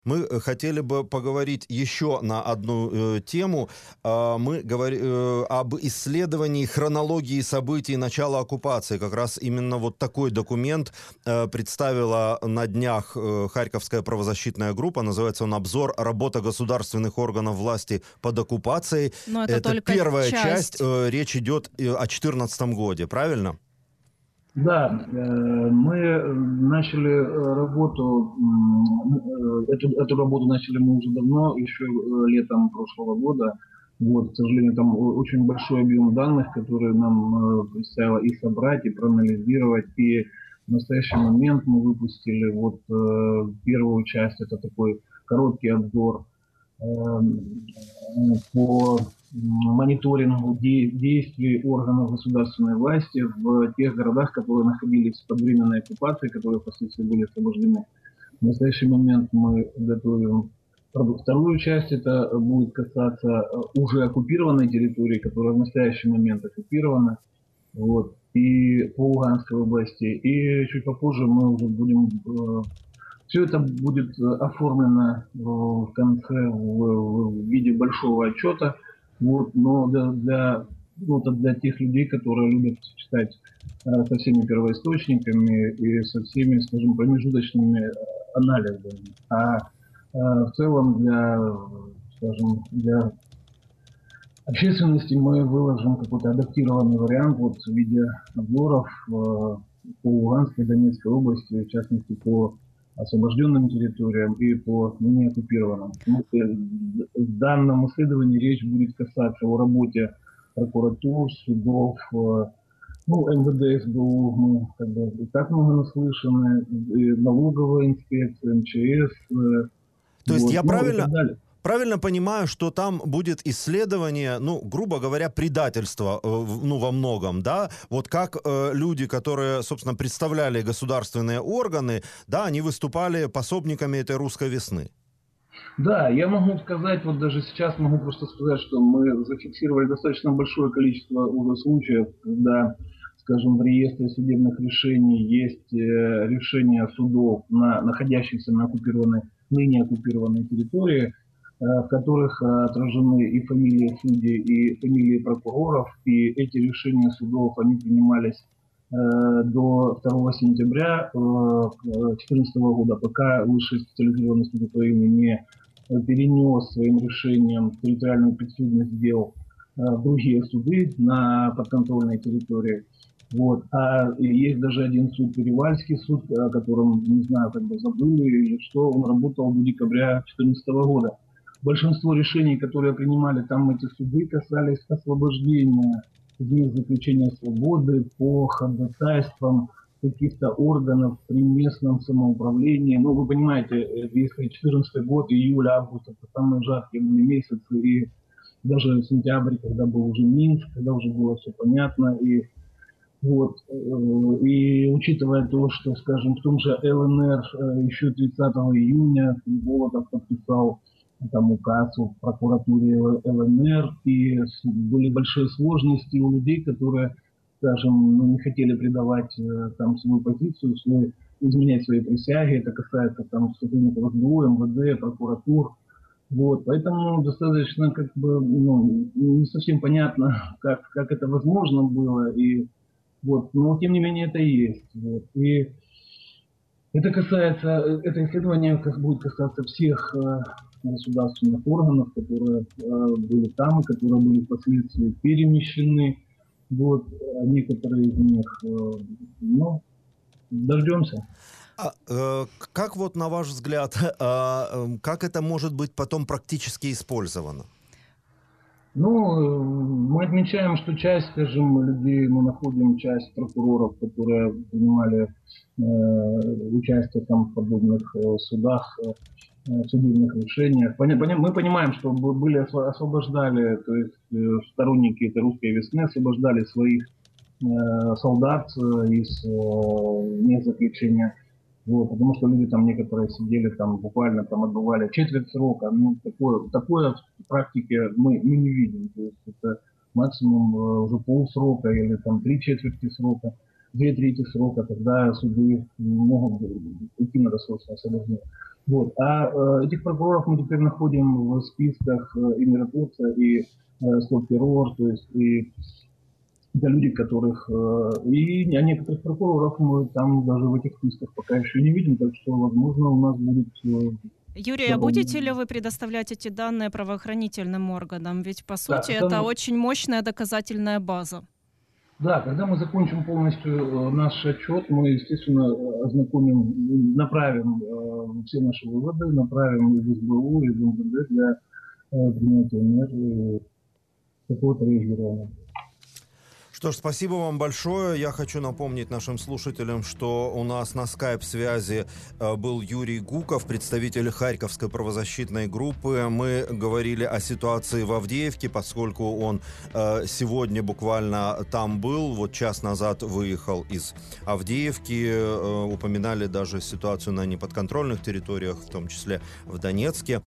Мы хотели бы поговорить еще на одну тему. Мы говорим об исследовании хронологии событий начала оккупации. Как раз именно вот такой документ представила на днях Харьковская правозащитная группа. Называется он «Обзор. Работа государственных органов власти под оккупацией». Но это Это только первая часть. часть. Речь идет о 2014 годе, правильно? Да, мы начали работу, эту работу начали мы уже давно, еще летом прошлого года. Вот, к сожалению, там очень большой объем данных, которые нам предстояло и собрать, и проанализировать. И в настоящий момент мы выпустили вот первую часть, это такой короткий обзор по мониторингу действий органов государственной власти в тех городах, которые находились под временной оккупацией, которые впоследствии были освобождены. В настоящий момент мы готовим вторую часть, это будет касаться уже оккупированной территории, которая в настоящий момент оккупирована, вот, и по Луганской области. И чуть попозже мы уже будем... Все это будет оформлено в конце в виде большого отчета, вот, но для тех людей, которые любят читать со всеми первоисточниками и со всеми, скажем, промежуточными анализами. В целом для общественности мы выложим какой-то адаптированный вариант вот, в виде обзоров по Луганской и Донецкой области, в частности по освобожденным территориям и по ныне оккупированным. В данном исследовании речь будет касаться о работе прокуратур, судов, МВД, СБУ, как бы и так много наслышаны, и налоговая инспекция, МЧС, То есть вот, я и так далее. правильно понимаю, что там будет исследование, грубо говоря, предательства, во многом, да? Вот как люди, которые, собственно, представляли государственные органы, да, они выступали пособниками этой русской весны. Да, я могу сказать, вот даже сейчас могу просто сказать, что мы зафиксировали достаточно большое количество уже случаев, когда, скажем, в реестре судебных решений есть решения судов, находящихся на ныне оккупированной территории, в которых отражены и фамилии судей, и фамилии прокуроров, и эти решения судов, они принимались до 2 сентября 2014 года, пока Высший специализированный суд Украины не перенес своим решением территориальную подсудность дел в другие суды на подконтрольной территории. Вот. А есть даже один суд, Перевальский суд, о котором, не знаю, как бы забыли, или что, он работал до декабря 2014 года. Большинство решений, которые принимали там эти суды, касались освобождения из заключения свободы по ходатайствам каких-то органов при местном самоуправлении. Ну, вы понимаете, если 2014 год, июль, август, это самые жаркие были месяцы, и даже сентябрь, когда был уже Минск, когда уже было все понятно, и вот, и учитывая то, что, скажем, в том же ЛНР еще 30 июня Болотов подписал там указ о прокуратуре ЛНР, и были большие сложности у людей, которые, скажем, не хотели предавать там свою позицию, изменять свои присяги. Это касается там сотрудников СБУ, МВД, прокуратур. Вот, поэтому достаточно как бы не совсем понятно, как это возможно было, и вот, но тем не менее это и есть. Вот. И это исследование будет касаться всех государственных органов, которые были там и которые были впоследствии перемещены. Вот, некоторые из них, дождемся. Как вот на ваш взгляд, как это может быть потом практически использовано? Мы отмечаем, что часть, скажем, людей, мы находим часть прокуроров, которые принимали участие там в подобных судах, судебных решениях. Мы понимаем, что освобождали, то есть сторонники этой русской весны освобождали своих солдат из мест заключения. Вот, потому что люди там некоторые сидели там буквально там отбывали четверть срока. Такое в практике мы не видим. То есть это максимум уже полсрока или там 3/4 срока. 2/3 срока, тогда суды могут уйти на досрочное освобождение. Вот. Этих прокуроров мы теперь находим в списках и миротворца, и стоп-террор, то есть и это люди, которых... И некоторых прокуроров мы там даже в этих списках пока еще не видим, так что, возможно, у нас будет... Юрий, а будете ли вы предоставлять эти данные правоохранительным органам? Ведь, по сути, Да, это очень мощная доказательная база. Да, когда мы закончим полностью наш отчет, мы, естественно, ознакомим, направим все наши выводы, направим и в СБУ, и в МВД для принятия мер какого-то реагирования. Что ж, спасибо вам большое. Я хочу напомнить нашим слушателям, что у нас на скайп-связи был Юрий Гуков, представитель Харьковской правозащитной группы. Мы говорили о ситуации в Авдеевке, поскольку он сегодня буквально там был, вот час назад выехал из Авдеевки. Упоминали даже ситуацию на неподконтрольных территориях, в том числе в Донецке.